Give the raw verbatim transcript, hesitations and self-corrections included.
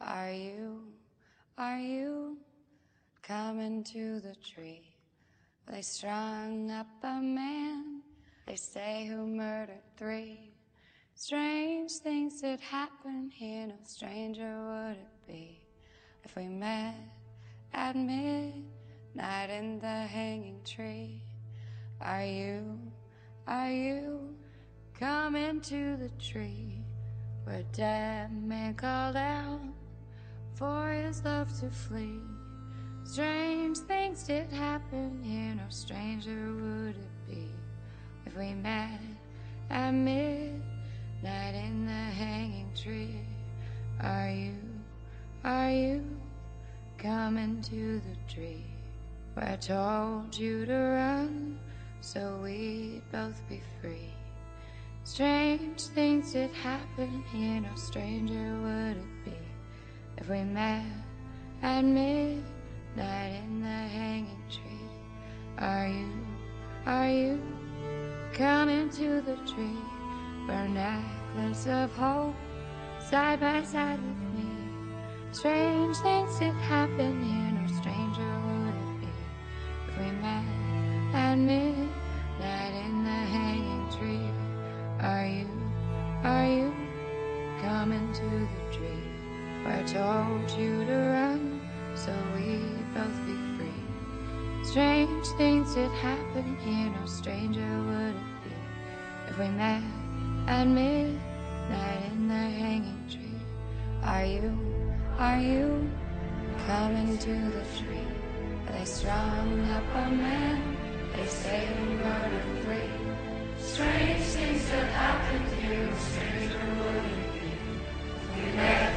Are you, are you coming to the tree? They strung up a man, they say, who murdered three. Strange things did happen here, no stranger would it be if we met at midnight in the hanging tree. Are you, are you coming to the tree where a dead man called out for his love to flee? Strange things did happen here, no stranger would it be if we met at midnight in the hanging tree. Are you, are you coming to the tree where I told you to run so we'd both be free? Strange things did happen here, no stranger would it be if we met at midnight in the hanging tree. Are you, are you coming to the tree where a necklace of hope side by side with me? Strange things did happen here, no stranger would it be if we met at midnight in the hanging tree. Are you, are you coming to the tree where I told you to run so we'd both be free? Strange things did happen here, no stranger would it be if we met at midnight in the hanging tree. Are you, are you coming to the tree where they strung up a man, they say he murdered three? Strange things that happened here, no stranger would it be if we met